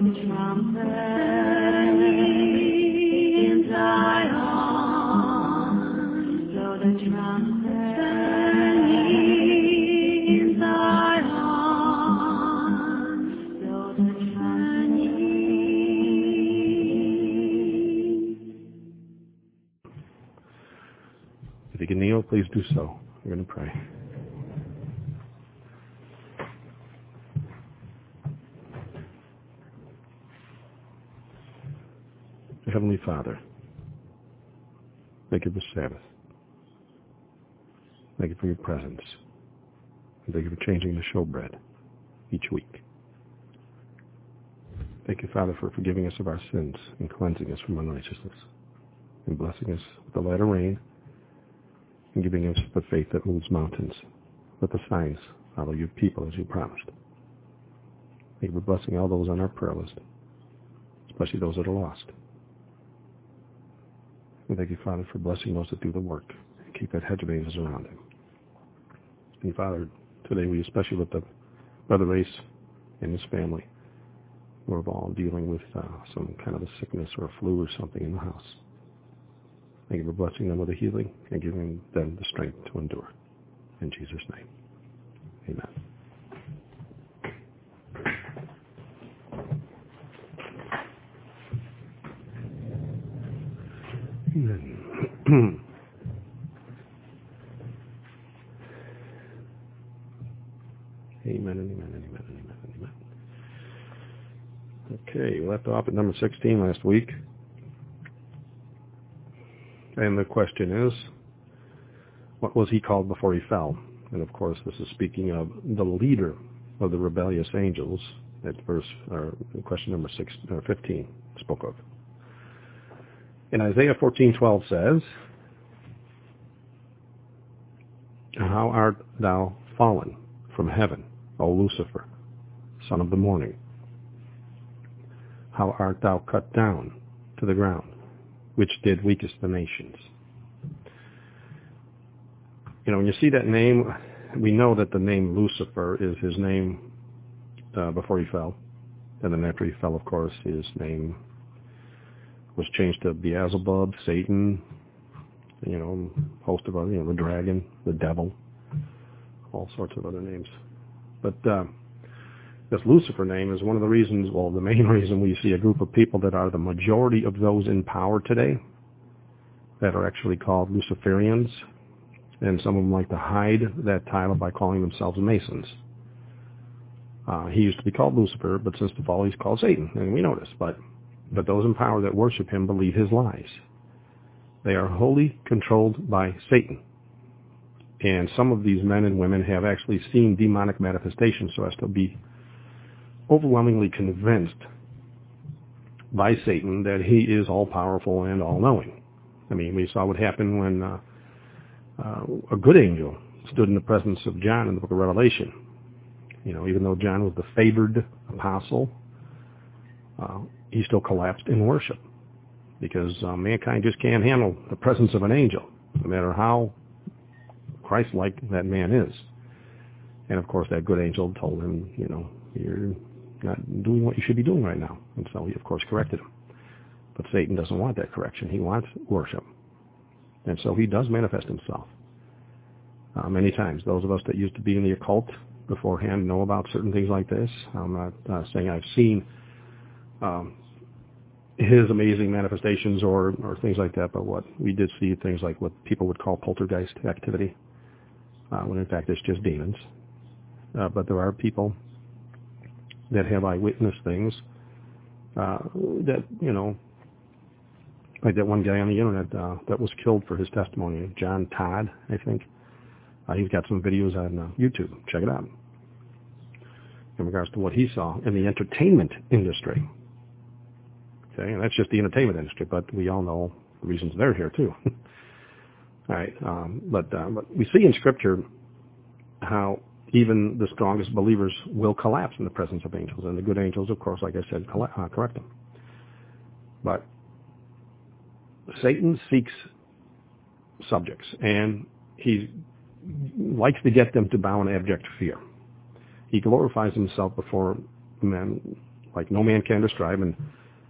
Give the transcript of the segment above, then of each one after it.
the trumpet in Zion, blow the trumpet in Zion, blow the trumpet. If you can kneel, please do so. We're going to pray. Heavenly Father, thank you for Sabbath. Thank you for your presence. And thank you for changing the showbread each week. Thank you, Father, for forgiving us of our sins and cleansing us from unrighteousness and blessing us with the latter rain and giving us the faith that moves mountains. Let the signs follow your people as you promised. Thank you for blessing all those on our prayer list, especially those that are lost. And thank you, Father, for blessing those that do the work and keep that hedge of angels around them. And Father, today we especially lift up Brother Race and his family, who are all dealing with some kind of a sickness or a flu or something in the house. Thank you for blessing them with a healing and giving them the strength to endure. In Jesus' name, amen. Amen. Amen, amen. Okay, we left off at number 16 last week. And the question is, what was he called before he fell? And of course, this is speaking of the leader of the rebellious angels that question number 15 spoke of. And Isaiah 14:12 says, "How art thou fallen from heaven, O Lucifer, son of the morning? How art thou cut down to the ground, which did weakest the nations?" You know, when you see that name, we know that the name Lucifer is his name before he fell. And then after he fell, of course, his name was changed to Beelzebub, Satan, host of other, the dragon, the devil, all sorts of other names. But this Lucifer name is one of the reasons, the main reason we see a group of people that are the majority of those in power today that are actually called Luciferians. And some of them like to hide that title by calling themselves Masons. He used to be called Lucifer, but since the fall he's called Satan, and we know this. But those in power that worship him believe his lies. They are wholly controlled by Satan. And some of these men and women have actually seen demonic manifestations so as to be overwhelmingly convinced by Satan that he is all-powerful and all-knowing. I mean, we saw what happened when a good angel stood in the presence of John in the book of Revelation. Even though John was the favored apostle, he still collapsed in worship because mankind just can't handle the presence of an angel, no matter how Christ-like that man is. And of course, that good angel told him, you're not doing what you should be doing right now. And so he, of course, corrected him. But Satan doesn't want that correction. He wants worship. And so he does manifest himself many times. Those of us that used to be in the occult beforehand know about certain things like this. I'm not saying I've seen his amazing manifestations or things like that, but what we did see things like what people would call poltergeist activity, when in fact it's just demons. But there are people that have eyewitness things that, like that one guy on the internet that was killed for his testimony, John Todd, I think. He's got some videos on YouTube. Check it out. In regards to what he saw in the entertainment industry. Okay, and that's just the entertainment industry, but we all know the reasons they're here too. All right, but we see in Scripture how even the strongest believers will collapse in the presence of angels, and the good angels, of course, like I said, correct them. But Satan seeks subjects, and he likes to get them to bow in abject fear. He glorifies himself before men like no man can describe. And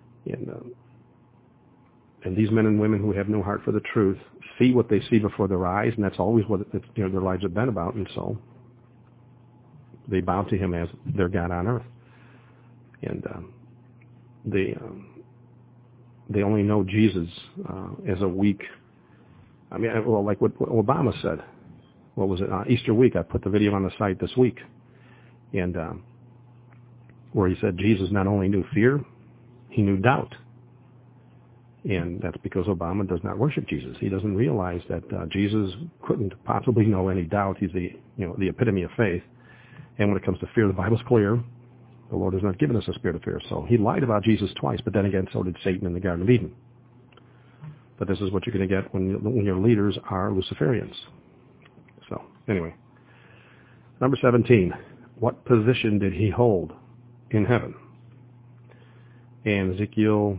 these men and women who have no heart for the truth see what they see before their eyes, and that's always what their lives have been about. And so they bow to him as their God on earth. And they only know Jesus as a weak. I mean, well, like what Obama said. What was it? Easter week. I put the video on the site this week, and where he said Jesus not only knew fear, he knew doubt. And that's because Obama does not worship Jesus. He doesn't realize that Jesus couldn't possibly know any doubt. He's the epitome of faith. And when it comes to fear, the Bible's clear. The Lord has not given us a spirit of fear. So he lied about Jesus twice, but then again, so did Satan in the Garden of Eden. But this is what you're going to get when your leaders are Luciferians. So anyway, number 17. What position did he hold in heaven? And Ezekiel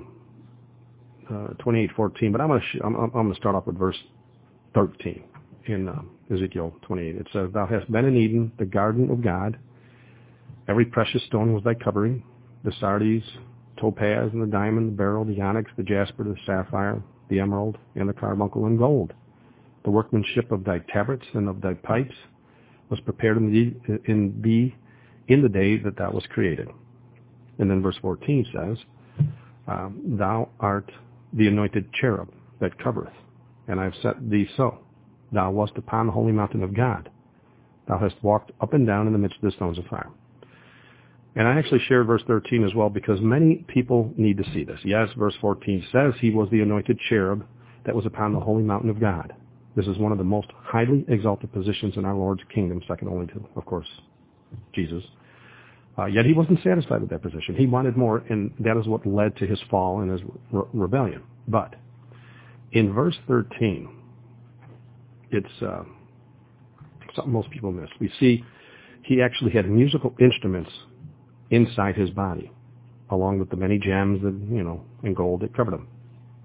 28:14. But I'm going to start off with verse 13 in Ezekiel 28. It says, "Thou hast been in Eden, the garden of God. Every precious stone was thy covering, the sardius, topaz, and the diamond, the beryl, the onyx, the jasper, the sapphire, the emerald, and the carbuncle, and gold. The workmanship of thy tabrets and of thy pipes was prepared in thee in the day that thou was created." And then verse 14 says, "Thou art the anointed cherub that covereth, and I have set thee so. Thou wast upon the holy mountain of God. Thou hast walked up and down in the midst of the stones of fire." And I actually shared verse 13 as well because many people need to see this. Yes, verse 14 says he was the anointed cherub that was upon the holy mountain of God. This is one of the most highly exalted positions in our Lord's kingdom, second only to, of course, Jesus. Yet he wasn't satisfied with that position. He wanted more, and that is what led to his fall and his rebellion. But in verse 13, it's something most people miss. We see he actually had musical instruments inside his body, along with the many gems and gold that covered him.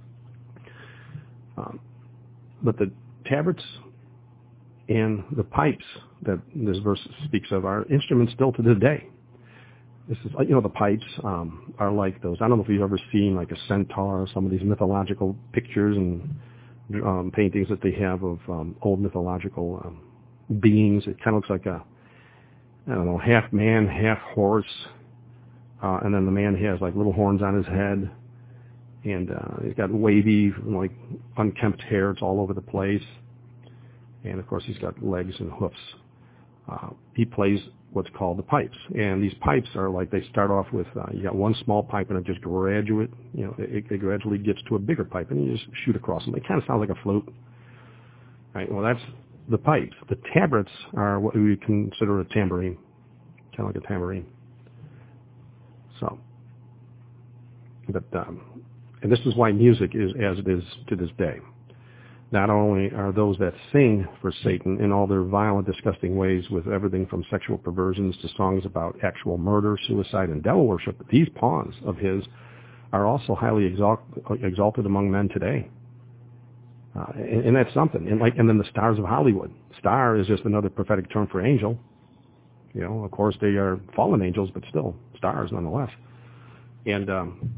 But the tabrets and the pipes that this verse speaks of are instruments still to this day. This is, the pipes are like those. I don't know if you've ever seen like a centaur or some of these mythological pictures and paintings that they have of old mythological beings. It kind of looks like half man, half horse. And then the man has like little horns on his head. And he's got wavy, like unkempt hair. It's all over the place. And of course, he's got legs and hoofs. He plays what's called the pipes. And these pipes are like, they start off with, you got one small pipe and it just it gradually gets to a bigger pipe and you just shoot across them. They kind of sound like a flute. Right? Well, that's the pipes. The tabrets are what we consider a tambourine, kind of like a tambourine. So, but, and this is why music is as it is to this day. Not only are those that sing for Satan in all their vile and disgusting ways with everything from sexual perversions to songs about actual murder, suicide, and devil worship, but these pawns of his are also highly exalted among men today. And that's something. And then the stars of Hollywood. Star is just another prophetic term for angel. Of course they are fallen angels, but still stars nonetheless. And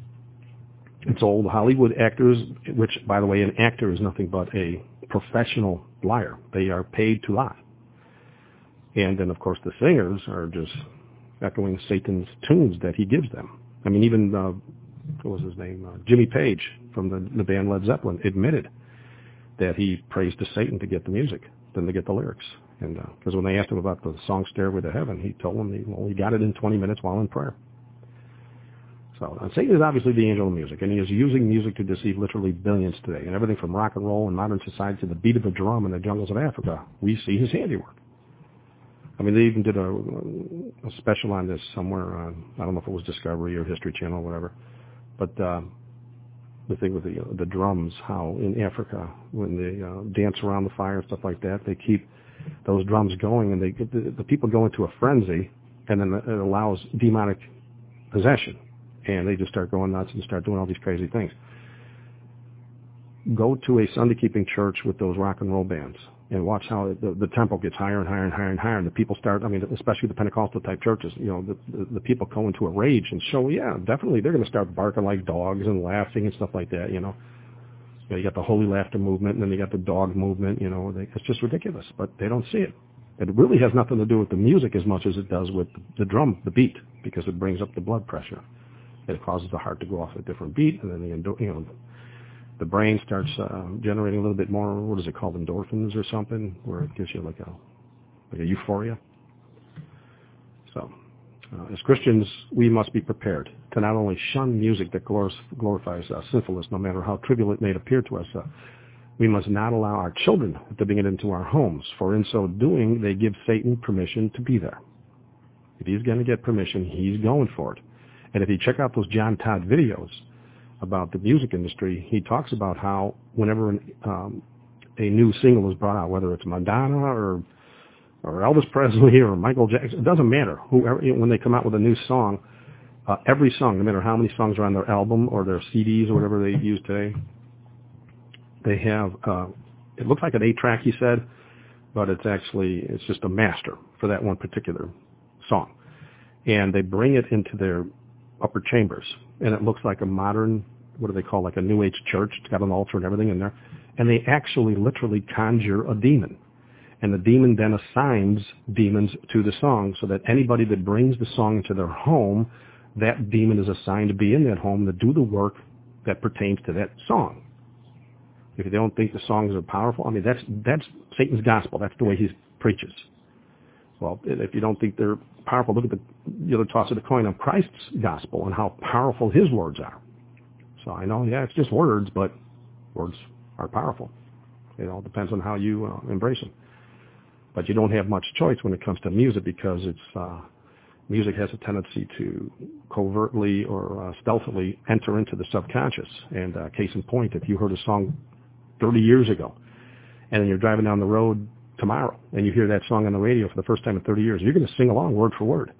it's old Hollywood actors, which, by the way, an actor is nothing but a professional liar. They are paid to lie. And then, of course, the singers are just echoing Satan's tunes that he gives them. I mean, even, what was his name? Jimmy Page from the band Led Zeppelin admitted that he prays to Satan to get the music, than to get the lyrics. And because when they asked him about the song Stairway to Heaven, he told them he got it in 20 minutes while in prayer. So Satan is obviously the angel of music, and he is using music to deceive literally billions today. And everything from rock and roll and modern society to the beat of a drum in the jungles of Africa, we see his handiwork. I mean, they even did a special on this somewhere on, I don't know if it was Discovery or History Channel or whatever, but the thing with the drums, how in Africa, when they dance around the fire and stuff like that, they keep those drums going, and the people go into a frenzy, and then it allows demonic possession. And they just start going nuts and start doing all these crazy things. Go to a Sunday-keeping church with those rock and roll bands. and watch how the tempo gets higher and higher and higher and higher, and the people start, especially the Pentecostal type churches, the people go into a rage and show, yeah, definitely they're going to start barking like dogs and laughing and stuff like that, You got the holy laughter movement, and then you got the dog movement, it's just ridiculous, but they don't see it. It really has nothing to do with the music as much as it does with the drum, the beat, because it brings up the blood pressure. It causes the heart to go off a different beat, and then the brain starts generating a little bit more, what is it called, endorphins or something, where it gives you like a euphoria. So, as Christians, we must be prepared to not only shun music that glorifies sinfulness, no matter how trivial it may appear to us. We must not allow our children to bring it into our homes, for in so doing, they give Satan permission to be there. If he's going to get permission, he's going for it. And if you check out those John Todd videos about the music industry, he talks about how whenever a new single is brought out, whether it's Madonna or Elvis Presley or Michael Jackson, it doesn't matter. Whoever, when they come out with a new song, every song, no matter how many songs are on their album or their CDs or whatever they use today, they have, it looks like an 8-track, he said, but it's just a master for that one particular song. And they bring it into their upper chambers, and it looks like a modern, what do they call, like a New Age church. It's got an altar and everything in there. And they actually literally conjure a demon. And the demon then assigns demons to the song, so that anybody that brings the song into their home, that demon is assigned to be in that home to do the work that pertains to that song. If you don't think the songs are powerful, that's Satan's gospel. That's the way he preaches. Well, if you don't think they're powerful, look at the other toss of the coin on Christ's gospel and how powerful his words are. So I know, yeah, it's just words, but words are powerful. It all depends on how you embrace them. But you don't have much choice when it comes to music, because music has a tendency to covertly or stealthily enter into the subconscious. And case in point, if you heard a song 30 years ago, and then you're driving down the road tomorrow, and you hear that song on the radio for the first time in 30 years, you're going to sing along word for word.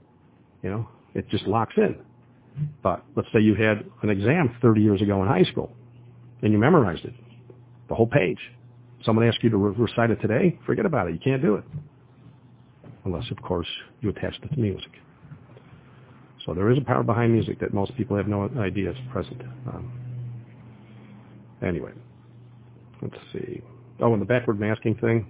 It just locks in. But let's say you had an exam 30 years ago in high school, and you memorized it, the whole page. Someone asks you to recite it today, forget about it. You can't do it. Unless, of course, you attach it to music. So there is a power behind music that most people have no idea is present. Anyway, let's see. Oh, and the backward masking thing.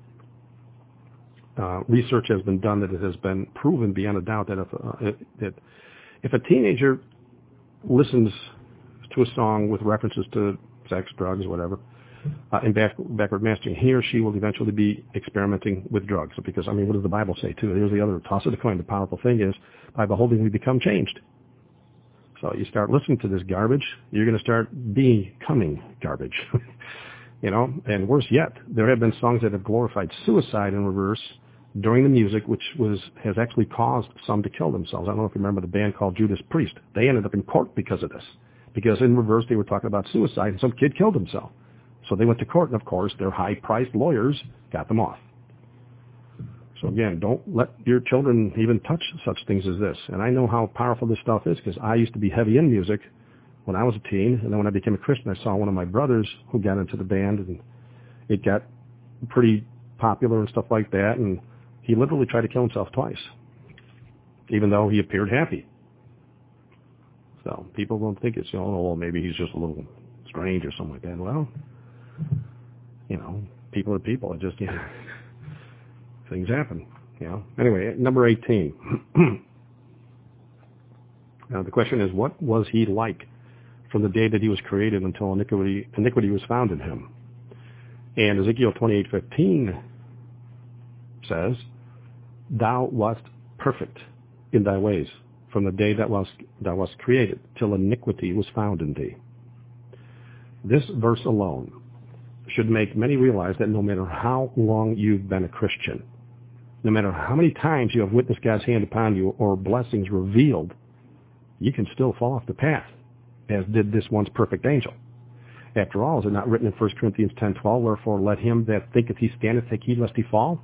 Research has been done that it has been proven beyond a doubt that if a teenager listens to a song with references to sex, drugs, whatever, in backward masking, he or she will eventually be experimenting with drugs. Because, what does the Bible say, too? Here's the other toss of the coin. The powerful thing is, by beholding, we become changed. So you start listening to this garbage, you're going to start becoming garbage. And worse yet, there have been songs that have glorified suicide in reverse during the music, which has actually caused some to kill themselves. I don't know if you remember the band called Judas Priest. They ended up in court because of this. Because in reverse, they were talking about suicide, and some kid killed himself. So they went to court, and of course, their high-priced lawyers got them off. So again, don't let your children even touch such things as this. And I know how powerful this stuff is, because I used to be heavy in music when I was a teen, and then when I became a Christian, I saw one of my brothers who got into the band, and it got pretty popular and stuff like that, and he literally tried to kill himself twice, even though he appeared happy. So people don't think it's, well, maybe he's just a little strange or something like that. Well, people are people. It just, things happen, Anyway, number 18. Now, the question is, what was he like from the day that he was created until iniquity was found in him? And Ezekiel 28:15 says, thou wast perfect in thy ways from the day that thou wast created till iniquity was found in thee. This verse alone should make many realize that no matter how long you've been a Christian, no matter how many times you have witnessed God's hand upon you or blessings revealed, you can still fall off the path, as did this once perfect angel. After all, is it not written in 1 Corinthians 10:12, wherefore let him that thinketh he standeth take heed lest he fall?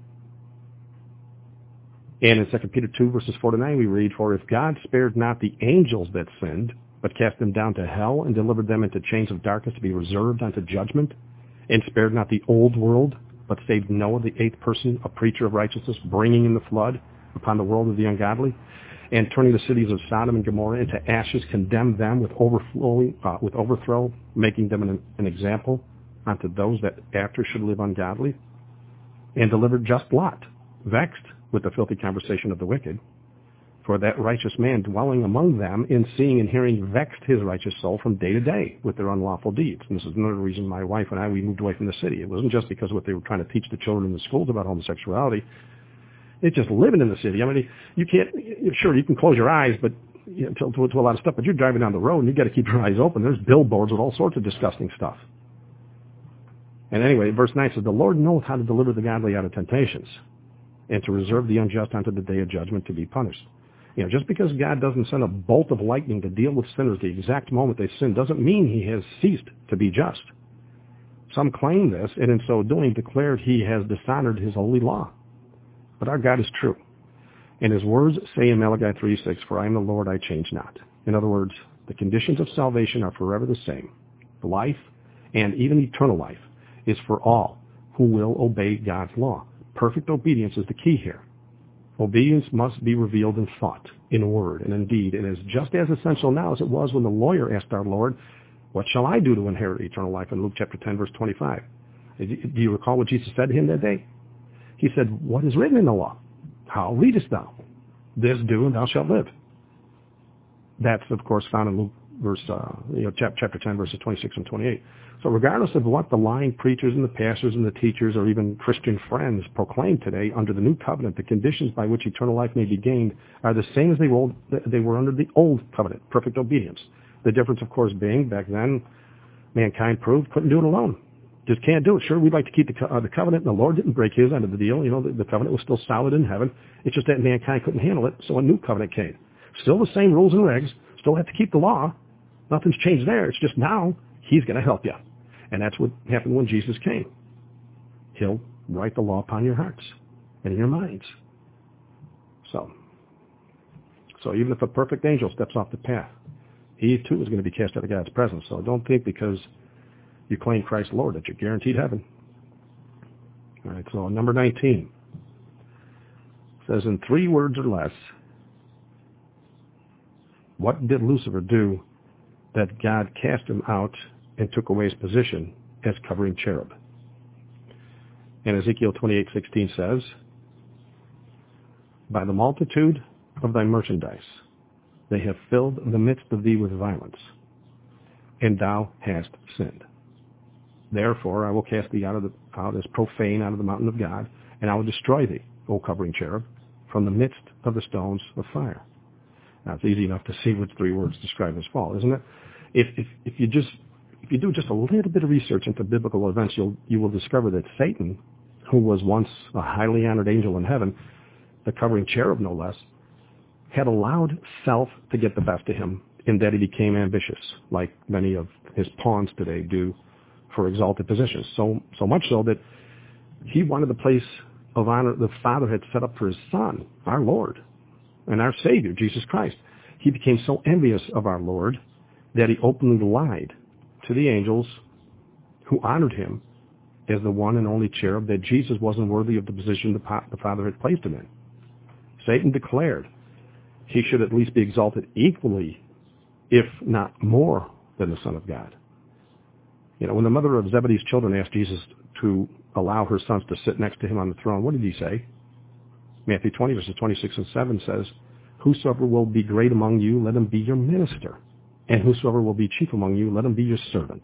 And in 2 Peter 2, verses 4-9, we read, for if God spared not the angels that sinned, but cast them down to hell and delivered them into chains of darkness to be reserved unto judgment, and spared not the old world, but saved Noah, the eighth person, a preacher of righteousness, bringing in the flood upon the world of the ungodly, and turning the cities of Sodom and Gomorrah into ashes, condemned them with overthrow, making them an example unto those that after should live ungodly, and delivered just Lot, vexed with the filthy conversation of the wicked, for that righteous man dwelling among them, in seeing and hearing, vexed his righteous soul from day to day with their unlawful deeds. And this is another reason my wife and I, we moved away from the city. It wasn't just because of what they were trying to teach the children in the schools about homosexuality. It's just living in the city. I mean, you can't, sure, you can close your eyes, but to a lot of stuff, but you're driving down the road and you got to keep your eyes open. There's billboards with all sorts of disgusting stuff. And anyway, verse 9 says, the Lord knoweth how to deliver the godly out of temptations, and to reserve the unjust unto the day of judgment to be punished. Just because God doesn't send a bolt of lightning to deal with sinners the exact moment they sin doesn't mean he has ceased to be just. Some claim this, and in so doing declared he has dishonored his holy law. But our God is true. And his words say in Malachi 3:6, for I am the Lord, I change not. In other words, the conditions of salvation are forever the same. The life, and even eternal life, is for all who will obey God's law. Perfect obedience is the key here. Obedience must be revealed in thought, in word, and in deed. It is just as essential now as it was when the lawyer asked our Lord, what shall I do to inherit eternal life, in Luke chapter 10, verse 25. Do you recall what Jesus said to him that day? He said, what is written in the law? How readest thou? This do, and thou shalt live. That's, of course, found in Luke chapter 10, verses 26 and 28. So regardless of what the lying preachers and the pastors and the teachers or even Christian friends proclaim today, under the new covenant, the conditions by which eternal life may be gained are the same as they were under the old covenant, perfect obedience. The difference, of course, being back then, mankind proved couldn't do it alone. Just can't do it. Sure, we'd like to keep the covenant, and the Lord didn't break his end of the deal. The covenant was still solid in heaven. It's just that mankind couldn't handle it, so a new covenant came. Still the same rules and regs. Still have to keep the law. Nothing's changed there. It's just now he's going to help you. And that's what happened when Jesus came. He'll write the law upon your hearts and in your minds. So even if a perfect angel steps off the path, he too is going to be cast out of God's presence. So don't think because you claim Christ Lord that you're guaranteed heaven. All right, so number 19 says, in 3 words or less, what did Lucifer do that God cast him out and took away his position as covering cherub? And Ezekiel 28:16 says, by the multitude of thy merchandise they have filled the midst of thee with violence, and thou hast sinned. Therefore I will cast thee out as profane out of the mountain of God, and I will destroy thee, O covering cherub, from the midst of the stones of fire. Now it's easy enough to see which 3 words describe his fall, isn't it? If you do just a little bit of research into biblical events, you will discover that Satan, who was once a highly honored angel in heaven, the covering cherub no less, had allowed self to get the best of him in that he became ambitious, like many of his pawns today do for exalted positions. So much so that he wanted the place of honor the Father had set up for his Son, our Lord, and our Savior, Jesus Christ. He became so envious of our Lord that he openly lied to the angels who honored him as the one and only cherub, that Jesus wasn't worthy of the position the Father had placed him in. Satan declared he should at least be exalted equally, if not more, than the Son of God. When the mother of Zebedee's children asked Jesus to allow her sons to sit next to him on the throne, what did he say? Matthew 20, verses 26 and 7 says, whosoever will be great among you, let him be your minister. And whosoever will be chief among you, let him be your servant.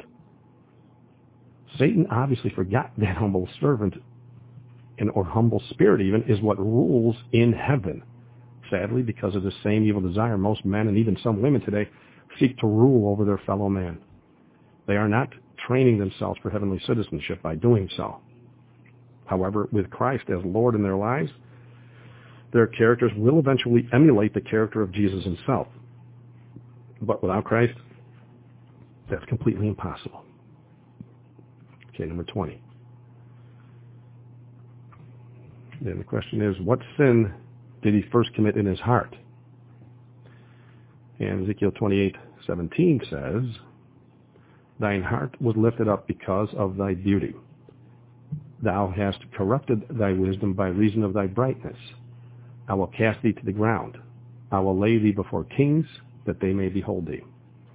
Satan obviously forgot that humble servant, or humble spirit even, is what rules in heaven. Sadly, because of the same evil desire, most men and even some women today seek to rule over their fellow man. They are not training themselves for heavenly citizenship by doing so. However, with Christ as Lord in their lives, their characters will eventually emulate the character of Jesus himself. But without Christ, that's completely impossible. Okay, number 20. Then the question is, what sin did he first commit in his heart? And Ezekiel 28:17 says, thine heart was lifted up because of thy beauty. Thou hast corrupted thy wisdom by reason of thy brightness. I will cast thee to the ground. I will lay thee before kings, that they may behold thee.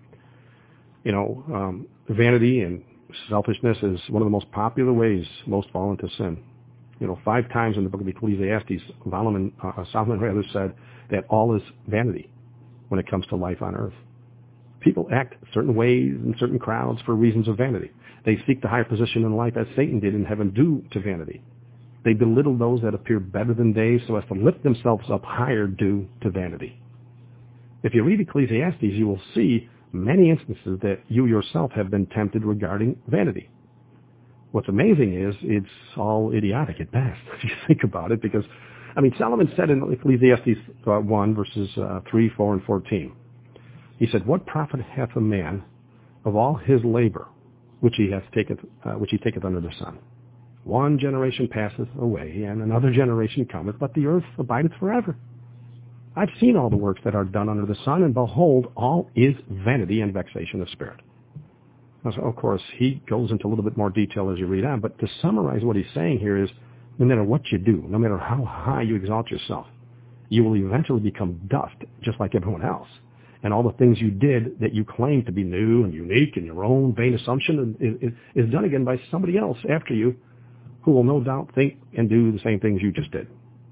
Vanity and selfishness is one of the most popular ways most fall into sin. 5 times in the book of Ecclesiastes, Solomon said that all is vanity when it comes to life on earth. People act certain ways in certain crowds for reasons of vanity. They seek the higher position in life as Satan did in heaven due to vanity. They belittle those that appear better than they so as to lift themselves up higher due to vanity. If you read Ecclesiastes, you will see many instances that you yourself have been tempted regarding vanity. What's amazing is it's all idiotic at best, if you think about it, because, Solomon said in Ecclesiastes 1, verses 3, 4, and 14, he said, What profit hath a man of all his labor, which he taketh under the sun? One generation passeth away, and another generation cometh, but the earth abideth forever. I've seen all the works that are done under the sun, and behold, all is vanity and vexation of spirit. Now, so of course, he goes into a little bit more detail as you read on, but to summarize what he's saying here is, no matter what you do, no matter how high you exalt yourself, you will eventually become dust, just like everyone else. And all the things you did that you claim to be new and unique in your own vain assumption is done again by somebody else after you, who will no doubt think and do the same things you just did.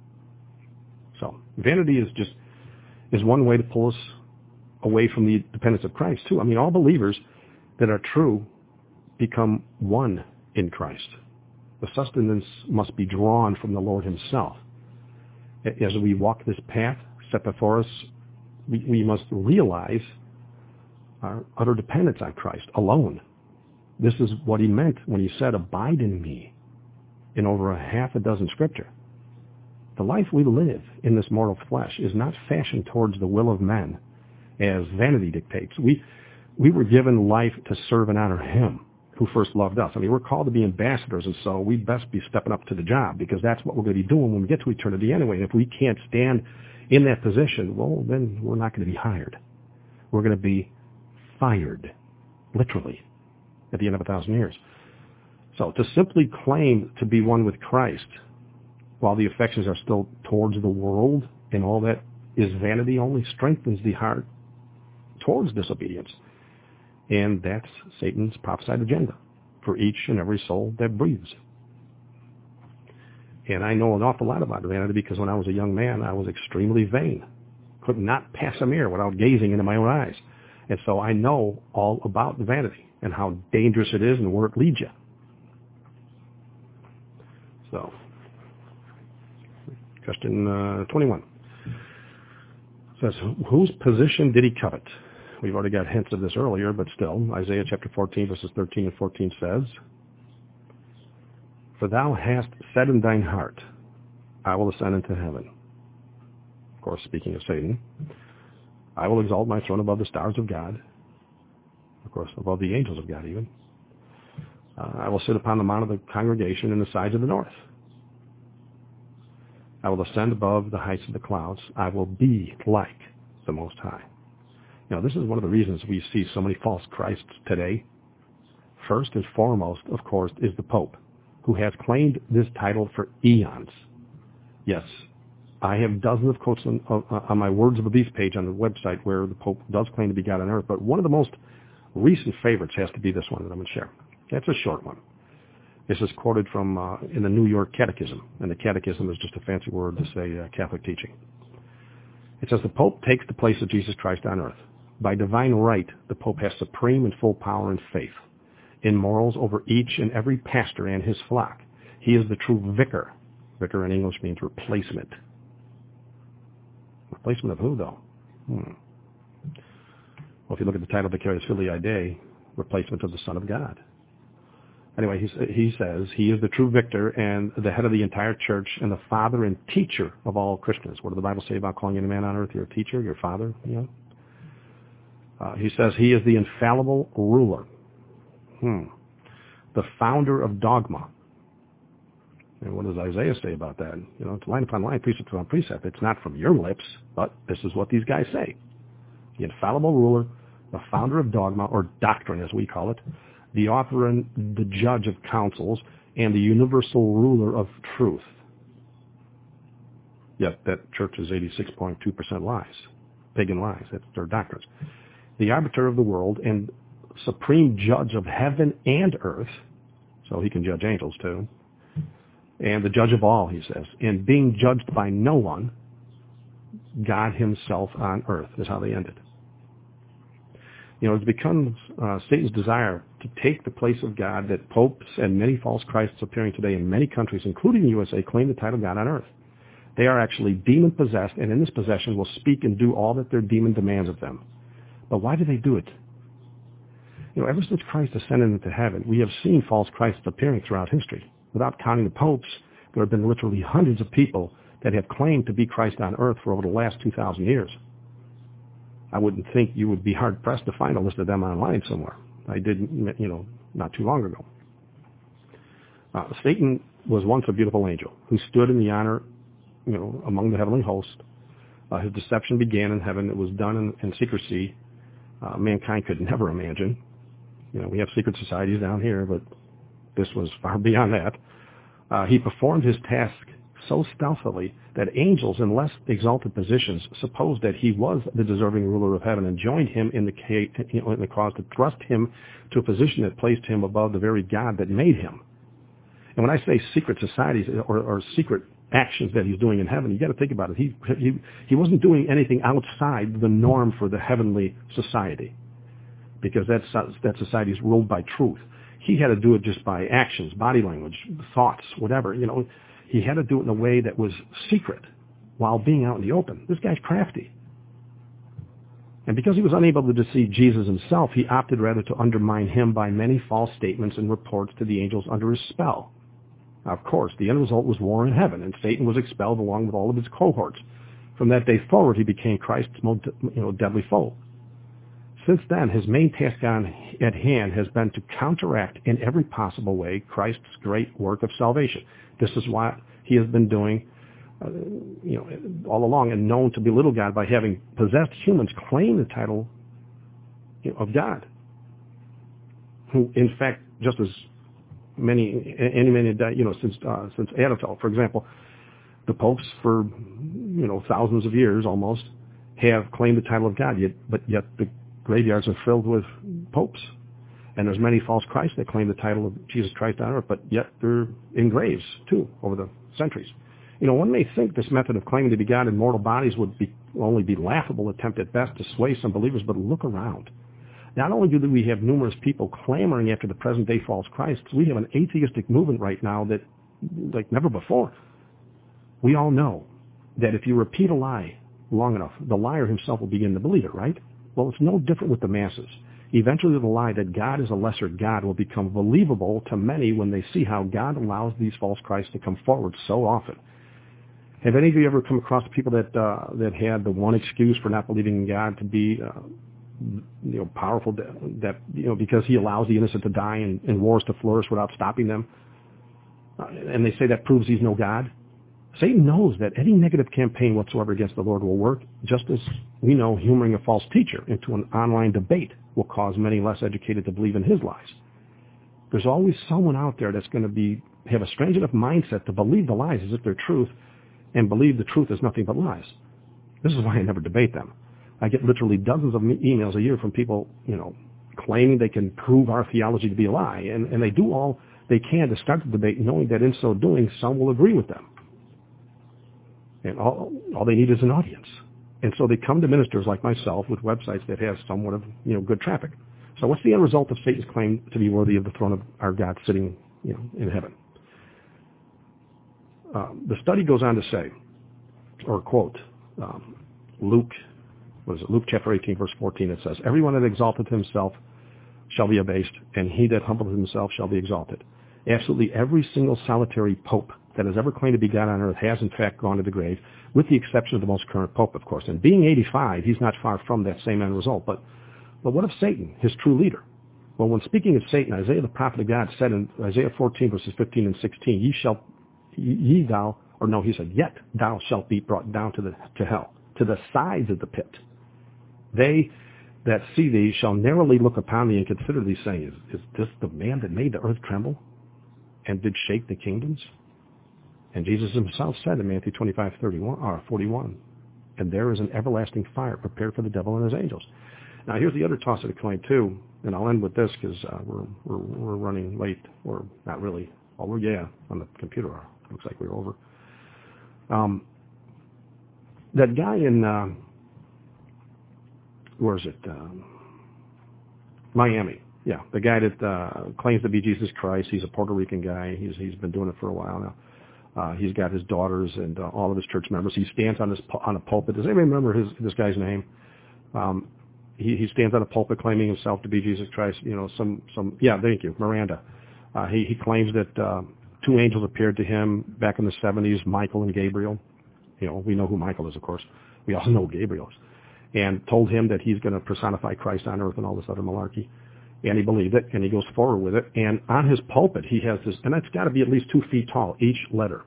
So vanity is one way to pull us away from the dependence of Christ too. All believers that are true become one in Christ. The sustenance must be drawn from the Lord himself. As we walk this path set before us, we must realize our utter dependence on Christ alone. This is what he meant when he said, abide in me, in over a half a dozen scripture. The life we live in this mortal flesh is not fashioned towards the will of men as vanity dictates. We were given life to serve and honor him who first loved us. We're called to be ambassadors, and so we best be stepping up to the job, because that's what we're going to be doing when we get to eternity anyway. And if we can't stand in that position, well, then we're not going to be hired. We're going to be fired, literally, at the end of 1,000 years. So to simply claim to be one with Christ while the affections are still towards the world and all that is vanity only strengthens the heart towards disobedience. And that's Satan's prophesied agenda for each and every soul that breathes. And I know an awful lot about vanity because when I was a young man, I was extremely vain. Could not pass a mirror without gazing into my own eyes. And so I know all about vanity and how dangerous it is and where it leads you. So, question 21 says, whose position did he covet? We've already got hints of this earlier, but still, Isaiah chapter 14, verses 13 and 14 says, For thou hast said in thine heart, I will ascend into heaven. Of course, speaking of Satan, I will exalt my throne above the stars of God, of course, above the angels of God even. I will sit upon the mount of the congregation in the sides of the north. I will ascend above the heights of the clouds. I will be like the Most High. Now, this is one of the reasons we see so many false Christs today. First and foremost, of course, is the Pope, who has claimed this title for eons. Yes, I have dozens of quotes on my Words of Belief page on the website where the Pope does claim to be God on earth, but one of the most recent favorites has to be this one that I'm going to share. That's a short one. This is quoted from in the New York Catechism, and the Catechism is just a fancy word to say Catholic teaching. It says, the Pope takes the place of Jesus Christ on earth. By divine right, the Pope has supreme and full power and faith in morals over each and every pastor and his flock. He is the true vicar. Vicar in English means replacement. Replacement of who, though? Well, if you look at the title Vicarius Filii Dei, replacement of the Son of God. Anyway, he says he is the true victor and the head of the entire church and the father and teacher of all Christians. What does the Bible say about calling any man on earth your teacher, your father? He says he is the infallible ruler, the founder of dogma. And what does Isaiah say about that? It's line upon line, precept upon precept. It's not from your lips, but this is what these guys say. The infallible ruler, the founder of dogma, or doctrine as we call it, the author and the judge of councils, and the universal ruler of truth. Yet that church is 86.2% lies, pagan lies. That's their doctrines. The arbiter of the world and supreme judge of heaven and earth, so he can judge angels too, and the judge of all, he says, and being judged by no one, God himself on earth, is how they ended. It becomes Satan's desire to take the place of God that popes and many false Christs appearing today in many countries, including the USA, claim the title God on earth. They are actually demon-possessed, and in this possession will speak and do all that their demon demands of them. But why do they do it? Ever since Christ ascended into heaven, we have seen false Christs appearing throughout history. Without counting the popes, there have been literally hundreds of people that have claimed to be Christ on earth for over the last 2,000 years. I wouldn't think you would be hard-pressed to find a list of them online somewhere. I did, not too long ago. Satan was once a beautiful angel who stood in the honor, among the heavenly host. His deception began in heaven. It was done in secrecy. Mankind could never imagine. We have secret societies down here, but this was far beyond that. He performed his task so stealthily that angels in less exalted positions supposed that he was the deserving ruler of heaven and joined him in the cause to thrust him to a position that placed him above the very God that made him. And when I say secret societies or secret actions that he's doing in heaven, you got to think about it. He wasn't doing anything outside the norm for the heavenly society, because that society is ruled by truth. He had to do it just by actions, body language, thoughts, whatever. He had to do it in a way that was secret while being out in the open. This guy's crafty. And because he was unable to deceive Jesus himself, he opted rather to undermine him by many false statements and reports to the angels under his spell. Now, of course, the end result was war in heaven, and Satan was expelled along with all of his cohorts. From that day forward, he became Christ's most deadly foe. Since then, his main task at hand has been to counteract in every possible way Christ's great work of salvation. This is what he has been doing, all along, and known to belittle God by having possessed humans claim the title of God, who, in fact, just as many since Adam fell. For example, the popes for thousands of years almost have claimed the title of God, but yet the graveyards are filled with popes. And there's many false Christs that claim the title of Jesus Christ on earth, but yet they're in graves, too, over the centuries. One may think this method of claiming to be God in mortal bodies would only be laughable attempt at best to sway some believers, but look around. Not only do we have numerous people clamoring after the present-day false Christs, we have an atheistic movement right now that, like never before. We all know that if you repeat a lie long enough, the liar himself will begin to believe it, right? Well, it's no different with the masses. Eventually, the lie that God is a lesser God will become believable to many when they see how God allows these false Christs to come forward so often. Have any of you ever come across people that had the one excuse for not believing in God to be powerful, because he allows the innocent to die and wars to flourish without stopping them? And they say that proves he's no God. Satan knows that any negative campaign whatsoever against the Lord will work, just as we know humoring a false teacher into an online debate will cause many less educated to believe in his lies. There's always someone out there that's going to have a strange enough mindset to believe the lies as if they're truth and believe the truth is nothing but lies. This is why I never debate them. I get literally dozens of emails a year from people, claiming they can prove our theology to be a lie, and they do all they can to start the debate, knowing that in so doing, some will agree with them. And all they need is an audience. And so they come to ministers like myself with websites that have somewhat of, good traffic. So what's the end result of Satan's claim to be worthy of the throne of our God sitting, in heaven? The study goes on to say, or quote, Luke chapter 18, verse 14, it says, "Everyone that exalteth himself shall be abased, and he that humbleth himself shall be exalted." Absolutely every single solitary pope that has ever claimed to be God on earth has in fact gone to the grave, with the exception of the most current pope, of course. And being 85, he's not far from that same end result. But what of Satan, his true leader? Well, when speaking of Satan, Isaiah the prophet of God said in Isaiah 14, verses 15 and 16, "Yet thou shalt be brought down to hell, to the sides of the pit. They that see thee shall narrowly look upon thee and consider thee, saying, Is this the man that made the earth tremble? and did shake the kingdoms? And Jesus himself said in Matthew 25:41, and there is an everlasting fire prepared for the devil and his angels. Now, here's the other toss of the coin, too, and I'll end with this because we're running late, or not really. Oh, on the computer. Looks like we're over. That guy in, where is it? Miami. Yeah, the guy that claims to be Jesus Christ. He's a Puerto Rican guy. He's been doing it for a while now. He's got his daughters and all of his church members. He stands on a pulpit. Does anybody remember this guy's name? He stands on a pulpit claiming himself to be Jesus Christ. You know, thank you, Miranda. He claims that two angels appeared to him back in the 70s, Michael and Gabriel. You know, we know who Michael is, of course. We also know who Gabriel is. And told him that he's going to personify Christ on earth and all this other malarkey. And he believed it, and he goes forward with it. And on his pulpit, he has this, and that's got to be at least 2 feet tall, each letter.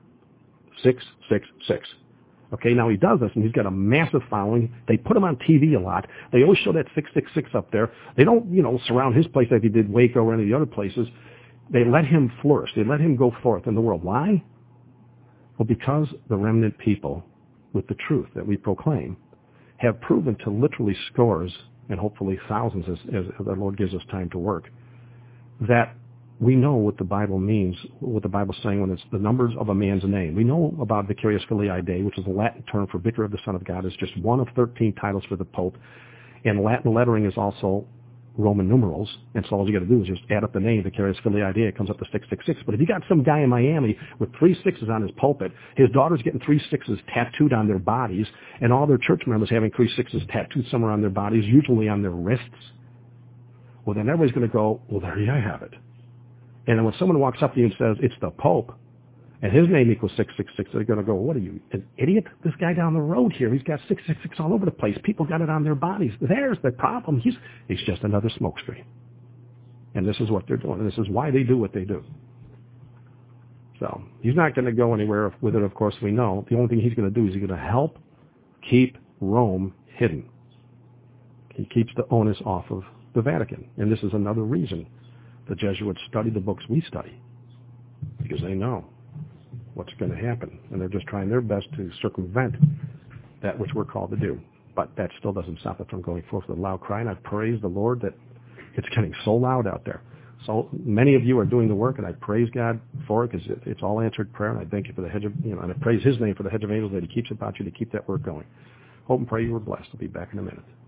666. Okay, now he does this, and he's got a massive following. They put him on TV a lot. They always show that 666 up there. They don't, surround his place like he did Waco or any of the other places. They let him flourish. They let him go forth in the world. Why? Well, because the remnant people, with the truth that we proclaim, have proven to literally scores and hopefully thousands as the Lord gives us time to work, that we know what the Bible means, what the Bible's saying when it's the numbers of a man's name. We know about Vicarius Filii Dei, which is a Latin term for Vicar of the Son of God. It's just one of 13 titles for the Pope. And Latin lettering is also Roman numerals. And so all you got to do is just add up the name, Vicarius Filii Dei. It comes up to 666. But if you got some guy in Miami with 3 6s on his pulpit, his daughter's getting 3 6s tattooed on their bodies, and all their church members having 3 6s tattooed somewhere on their bodies, usually on their wrists, well, then everybody's going to go, well, there you have it. And then when someone walks up to you and says, it's the Pope, and his name equals 666, they're going to go, what are you, an idiot? This guy down the road here, he's got 666 all over the place. People got it on their bodies. There's the problem. He's just another smokescreen. And this is what they're doing. And this is why they do what they do. So he's not going to go anywhere with it, of course, we know. The only thing he's going to do is he's going to help keep Rome hidden. He keeps the onus off of the Vatican. And this is another reason the Jesuits study the books we study, because they know what's going to happen, and they're just trying their best to circumvent that which we're called to do. But that still doesn't stop it from going forth with a loud cry, and I praise the Lord that it's getting so loud out there. So many of you are doing the work, and I praise God for it, because it's all answered prayer, and I thank you for the hedge of, and I praise his name for the hedge of angels that he keeps about you to keep that work going. Hope and pray you were blessed. I'll be back in a minute.